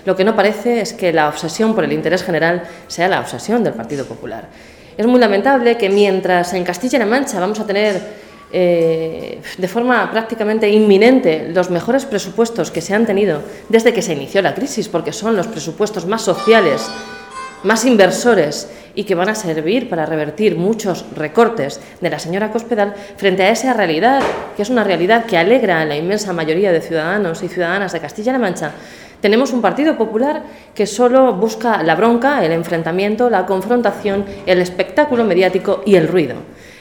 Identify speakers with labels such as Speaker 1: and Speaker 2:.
Speaker 1: Lo que no parece es que la obsesión por el interés general sea la obsesión del Partido Popular. Es muy lamentable que mientras en Castilla-La Mancha vamos a tener de forma prácticamente inminente los mejores presupuestos que se han tenido desde que se inició la crisis, porque son los presupuestos más sociales, más inversores y que van a servir para revertir muchos recortes de la señora Cospedal, frente a esa realidad, que es una realidad que alegra a la inmensa mayoría de ciudadanos y ciudadanas de Castilla-La Mancha, tenemos un Partido Popular que solo busca la bronca, el enfrentamiento, la confrontación, el espectáculo mediático y el ruido.